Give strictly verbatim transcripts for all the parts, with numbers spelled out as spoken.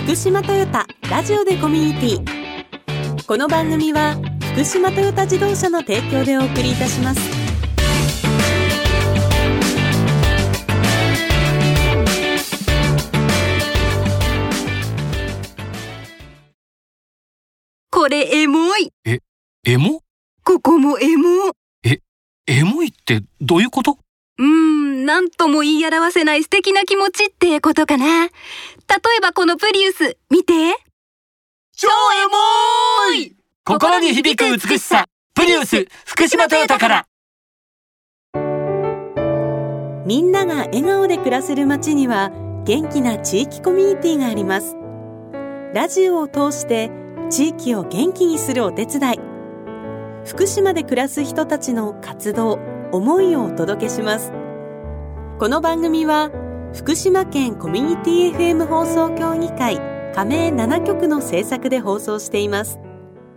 福島トヨタラジオでコミュニティ。この番組は福島トヨタ自動車の提供でお送りいたします。 これエモい。 え、エモ？ ここもエモ。 え、エモいってどういうこと？ うーん、なんとも言い表せない素敵な気持ちってことかな。例えばこのプリウス、見て。 超エモい！心に響く美しさ、プリウス福島トヨタから。 みんなが笑顔で暮らせる街には元気な地域コミュニティがあります。ラジオを通して地域を元気にするお手伝い。福島で暮らす人たちの活動、思いをお届けします。この番組は福島県コミュニティ エフエム 放送協議会加盟ななきょくの制作で放送しています。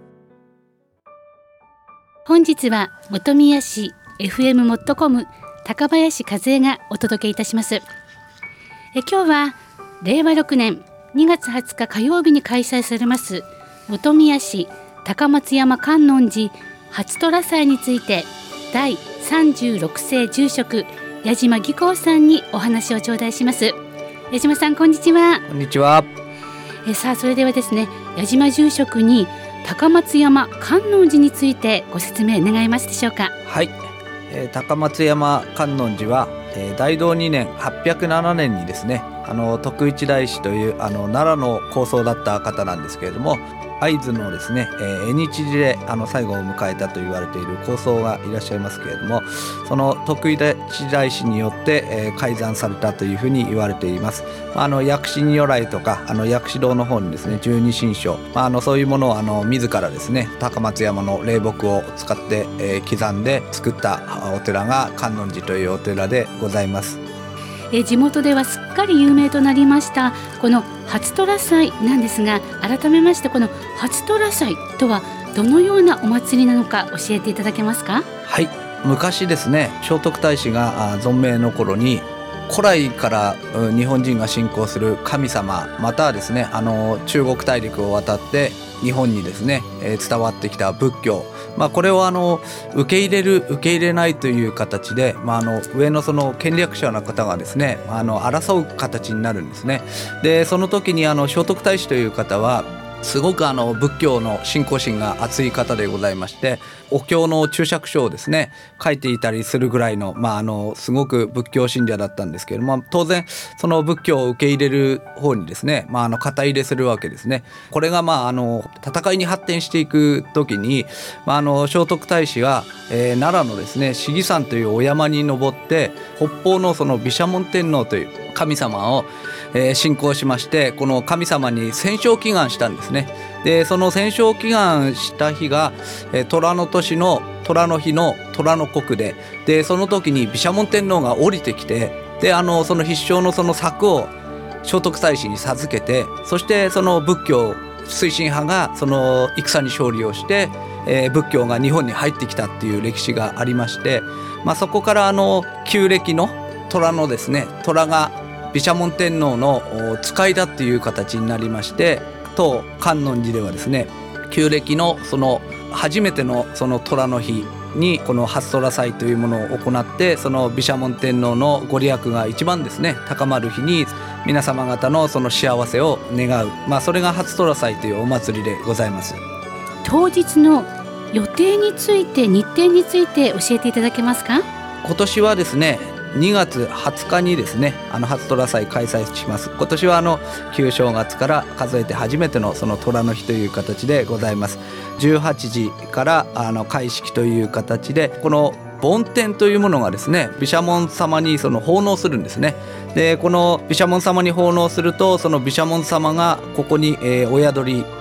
本日は本宮市 エフエム モットコム 高林和恵がお届けいたします。え今日はれいわろくねんにがつはつか火曜日に開催されます本宮市高松山観音寺初寅祭についてだいさんじゅうろくせい住職矢島義光さんにお話を頂戴します。矢島さん、こんにちは。 こんにちは。 えさあそれではですね、矢島住職に高松山観音寺についてご説明願えますでしょうか。 はい、えー、高松山観音寺は、えー、大同にねんはっぴゃくななねんにですね、あの徳一大師というあの奈良の高僧だった方なんですけれども、会津のですね、えー、縁日寺であの最後を迎えたと言われている高僧がいらっしゃいますけれども、その徳一大師によって、えー、開山されたというふうに言われています。あの薬師如来とかあの薬師堂の方にですね十二神将、まあ、あのそういうものをあの自らですね高松山の霊木を使って、えー、刻んで作ったお寺が観音寺というお寺でございます。 え地元ではすっかり有名となりましたこの初寅祭なんですが、改めましてこの初寅祭とはどのようなお祭りなのか教えていただけますか。 はい、昔ですね聖徳太子が存命の頃に古来から日本人が信仰する神様、またはですねあの中国大陸を渡って日本にですね、えー、伝わってきた仏教、まあ、これをあの受け入れる受け入れないという形で、まあ、あの上のその権力者の方がですねあの争う形になるんですね。でその時にあの聖徳太子という方はすごくあの仏教の信仰心が熱い方でございまして、お経の注釈書をですね書いていたりするぐらいの、まあ、あのすごく仏教信者だったんですけれども、当然その仏教を受け入れる方にですね、まあ、あの肩入れするわけですね。これがまああの戦いに発展していく時に、まあ、あの聖徳太子は、えー、奈良のですね信貴山というお山に登って北方のその毘沙門天皇という神様をえー、信仰しまして、この神様に戦勝祈願したんですね。でその戦勝祈願した日が、えー、寅の年の寅の日の寅の刻で、でその時に毘沙門天皇が降りてきて、であのその必勝のその策を聖徳太子に授けて、そしてその仏教推進派がその戦に勝利をして、えー、仏教が日本に入ってきたっていう歴史がありまして、まあ、そこからあの旧暦の寅のですね寅が毘沙門天皇の使いだっていう形になりまして、当観音寺ではですね旧暦のその初めてのその寅の日にこの初寅祭というものを行って、その毘沙門天皇のご利益が一番ですね高まる日に皆様方のその幸せを願う、まあ、それが初寅祭というお祭りでございます。 当日の予定について日程について教えていただけますか。 今年はですねにがつはつかにですねあの初寅祭開催します。今年はあの旧正月から数えて初めてのその寅の日という形でございます。じゅうはちじからあの開式という形で、この梵天というものがですね毘沙門様にその奉納するんですね。でこの毘沙門様に奉納すると、その毘沙門様がここに、えー、お宿り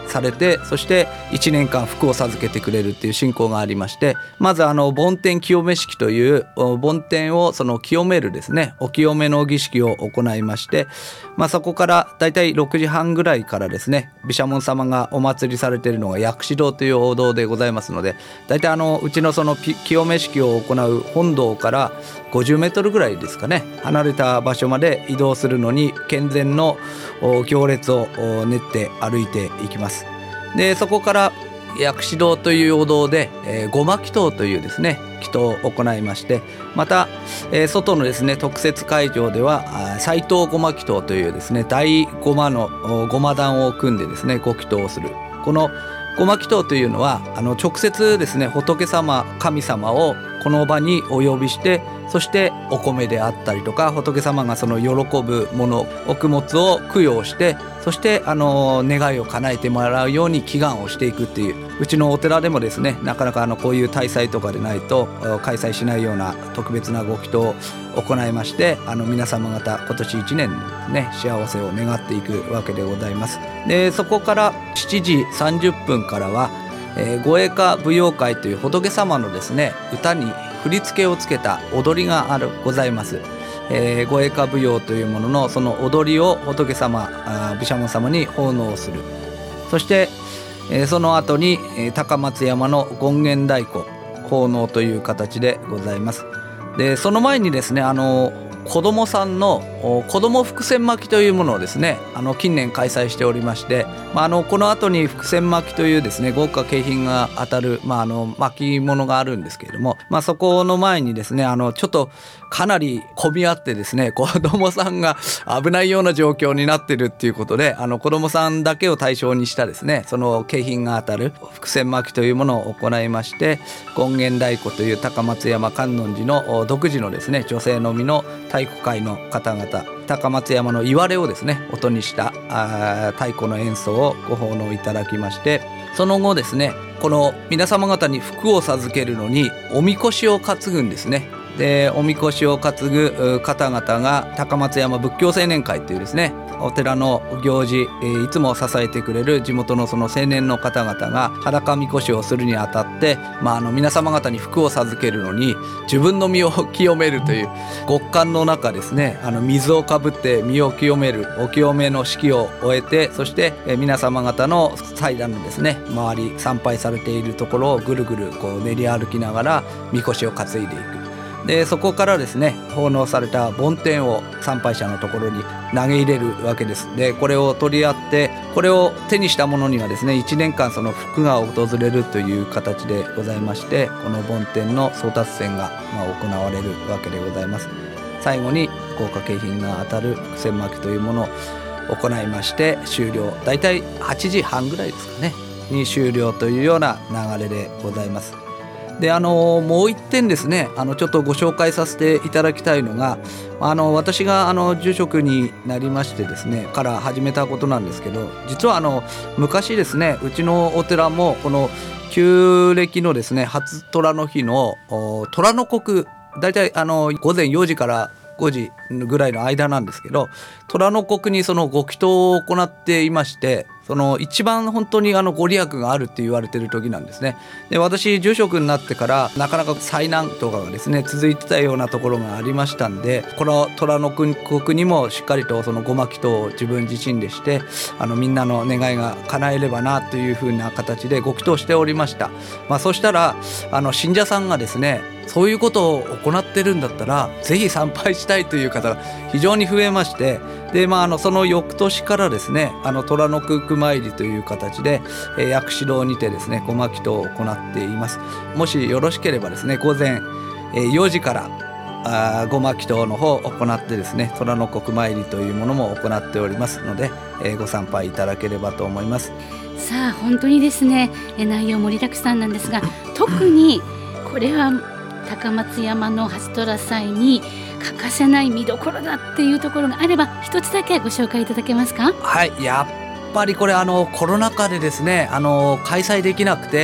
されて、そしていちねんかん福を授けてくれるっていう信仰がありまして、まずあの梵天清め式という梵天をその清めるですね、お清めの儀式を行いまして、まあ、そこからだいたいろくじはんぐらいからですね、毘沙門様がお祭りされているのが薬師堂というお堂でございますので、だいたいあのうちのその清め式を行う本堂からごじゅうメートルぐらいですかね、離れた場所まで移動するのに健全の行列を練って歩いていきます。でそこから薬師堂というお堂で、えー、護摩祈祷というですね祈祷を行いまして、また、えー、外のですね特設会場では斎藤護摩祈祷というですね大護摩の護摩壇を組んでですねご祈祷をする。この護摩祈祷というのはあの直接ですね仏様神様をこの場にお呼びして、そしてお米であったりとか仏様がその喜ぶもの穀物を供養して、そしてあの願いを叶えてもらうように祈願をしていくっていう、うちのお寺でもですねなかなかあのこういう大祭とかでないと開催しないような特別なご祈祷を行いまして、あの皆様方今年いちねんね幸せを願っていくわけでございます。でそこからしちじさんじゅっぷんからはえー、護衛歌舞踊会という仏様のですね歌に振り付けをつけた踊りがあるございます。えー、護衛歌舞踊というもののその踊りを仏様毘沙門様に奉納する。そして、えー、その後に、えー、高松山の権現太鼓奉納という形でございます。でその前にですねあの子どもさんの子ども福銭巻きというものをですねあの近年開催しておりまして、まあ、あのこの後に福銭巻きというですね豪華景品が当たる、まあ、あの巻物があるんですけれども、まあ、そこの前にですねあのちょっとかなり混み合ってですね子どもさんが危ないような状況になってるっていうことで、あの子どもさんだけを対象にしたですねその景品が当たる福銭巻きというものを行いまして、権現太鼓という高松山観音寺の独自のですね女性のみの太鼓会の方々、高松山のいわれをですね音にしたあ太鼓の演奏をご奉納いただきまして、その後ですねこの皆様方に福を授けるのにおみこしを担ぐんですね。でおみこしを担ぐ方々が高松山仏教青年会というですねお寺の行事、えー、いつも支えてくれる地元のその青年の方々が裸みこしをするにあたって、まあ、あの皆様方に福を授けるのに自分の身を清めるという極寒の中ですねあの水をかぶって身を清めるお清めの式を終えて、そして、えー、皆様方の祭壇のですね周り参拝されているところをぐるぐるこう練り歩きながらみこしを担いでいく。でそこからですね奉納された梵天を参拝者のところに投げ入れるわけです。でこれを取り合ってこれを手にした者にはですねいちねんかんその福が訪れるという形でございまして、この梵天の争奪戦が、まあ、行われるわけでございます。最後に豪華景品が当たる福銭巻きというものを行いまして終了、だいたいはちじはんぐらいですかねに終了というような流れでございます。であのもう一点ですねあのちょっとご紹介させていただきたいのが、あの私があの住職になりましてですねから始めたことなんですけど、実はあの昔ですねうちのお寺もこの旧暦のですね初寅の日の寅の刻、だいたいあの午前よじからごじぐらいの間なんですけど、寅の刻にそのご祈祷を行っていまして、その一番本当にあのご利益があるって言われてる時なんですね。で私住職になってからなかなか災難とかがですね続いてたようなところがありましたんで、この寅の刻にもしっかりとそのごま祈祷を自分自身でしてあのみんなの願いが叶えればなというふうな形でご祈祷しておりました。まあ、そしたらあの信者さんがですねそういうことを行ってるんだったらぜひ参拝したいという方が非常に増えまして、で、まあ、あのその翌年からですねあの寅の刻参りという形で、えー、薬師堂にてですねごま祈祷を行っています。もしよろしければですね午前、えー、よじからあごま祈祷の方を行ってですね寅の刻参りというものも行っておりますので、えー、ご参拝いただければと思います。 さあ本当にですね内容盛りだくさんなんですが、特にこれは高松山の初寅祭に欠かせない見どころだっていうところがあれば一つだけご紹介いただけますか？ はい、やっぱりこれあのコロナ禍でですねあの開催できなくて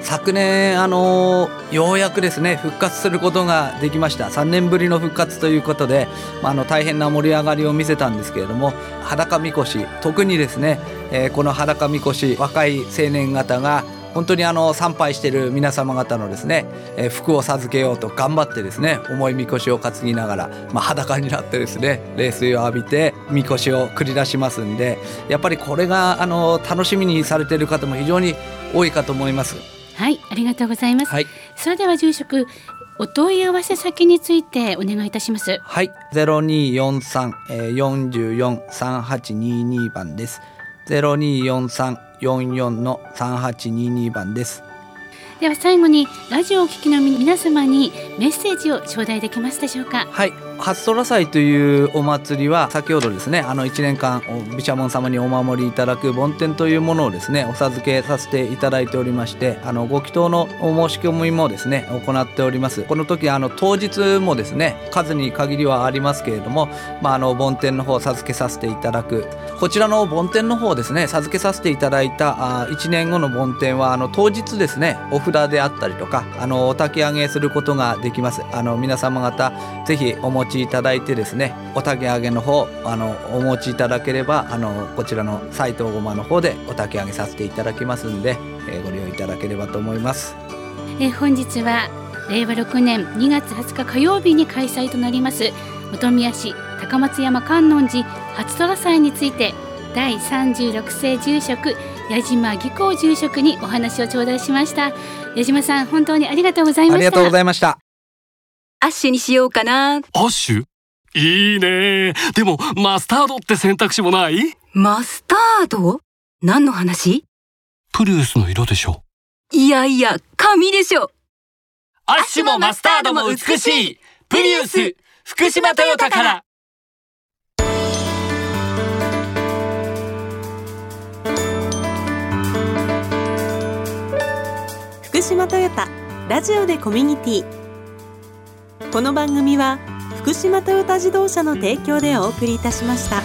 昨年あのようやくですね復活することができました。さんねんぶりの復活ということで、まあ、あの大変な盛り上がりを見せたんですけれども、裸みこし、特にですね、えー、この裸みこし、若い青年方が本当にあの参拝している皆様方のですね、えー、福を授けようと頑張ってですね、重いみこしを担ぎながら、まあ、裸になってですね冷水を浴びてみこしを繰り出しますんで、やっぱりこれがあの楽しみにされている方も非常に多いかと思います。 はい、ありがとうございます、 はい、 それでは住職、お問い合わせ先についてお願いいたします。 はい、ゼロにーよんさん よんよん さんはちにーにー 番です。ゼロにーよんさん よんよん さんはちにーにー 番です。 では最後にラジオをお聞きの皆様にメッセージを頂戴できますでしょうか。 はい、初虎祭というお祭りは先ほどですね、あのいちねんかん毘沙門様にお守りいただく梵天というものをですねお授けさせていただいておりまして、あのご祈祷のお申し込みもですね行っております。この時あの当日もですね数に限りはありますけれども、まあ、あの梵天の方を授けさせていただく、こちらの梵天の方ですね授けさせていただいたあいちねんごの梵天はあの当日ですねお札であったりとかあのお焚き上げすることができます。あの皆様方ぜひお持ちいただいてですね、お焚き上げの方あのお持ちいただければあのこちらの斉藤ごまの方でお焚き上げさせていただきますんで、えー、ご利用いただければと思います。 えー、本日はれいわろくねんにがつはつか火曜日に開催となります本宮市高松山観音寺初虎祭についてだいさんじゅうろくせい住職矢島義光住職にお話を頂戴しました。矢島さん、本当にありがとうございました。 ありがとうございました。 アッシュにしようかな。 アッシュいいね。でもマスタードって選択肢もない？ マスタード？何の話？ プリウスの色でしょ。 いやいや、髪でしょ。 アッシュもマスタードも美しい。プリウス福島トヨタから。 福島トヨタラジオでコミュニティ。この番組は福島トヨタ自動車の提供でお送りいたしました。